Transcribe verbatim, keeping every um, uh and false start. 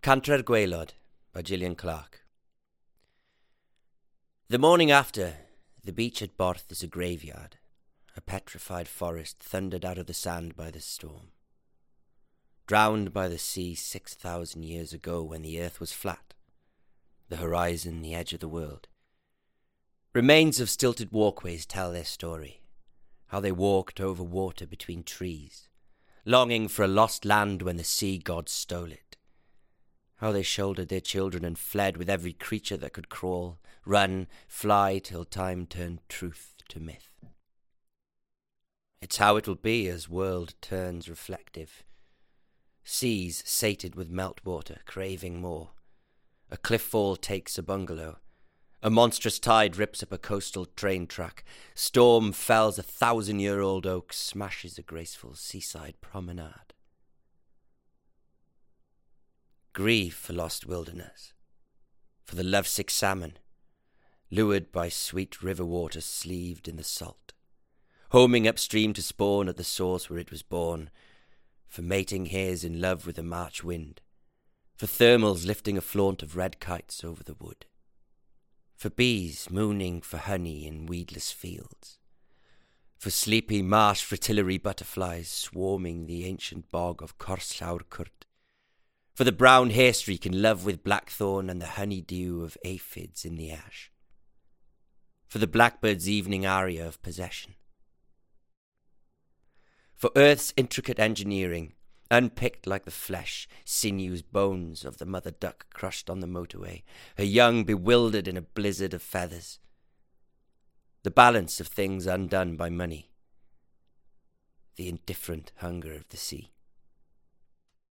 Cantre'r Gwaelod by Gillian Clarke. The morning after, the beach at Borth is a graveyard. A petrified forest thundered out of the sand by the storm. Drowned by the sea six thousand years ago when the earth was flat, the horizon the edge of the world. Remains of stilted walkways tell their story, how they walked over water between trees, longing for a lost land when the sea god stole it. How they shouldered their children and fled with every creature that could crawl, run, fly, till time turned truth to myth. It's how it will be as world turns reflective. Seas sated with meltwater, craving more. A cliff fall takes a bungalow. A monstrous tide rips up a coastal train track. Storm fells a thousand-year-old oak, smashes a graceful seaside promenade. Grieve for lost wilderness, for the lovesick salmon, lured by sweet river water sleeved in the salt, homing upstream to spawn at the source where it was born, for mating hares in love with the March wind, for thermals lifting a flaunt of red kites over the wood, for bees mooning for honey in weedless fields, for sleepy marsh fritillary butterflies swarming the ancient bog of Corslawr Cwrt, for the brown hairstreak in love with blackthorn and the honeydew of aphids in the ash, for the blackbird's evening aria of possession, for earth's intricate engineering, unpicked like the flesh, sinews, bones of the mother duck crushed on the motorway, her young bewildered in a blizzard of feathers, the balance of things undone by money, the indifferent hunger of the sea.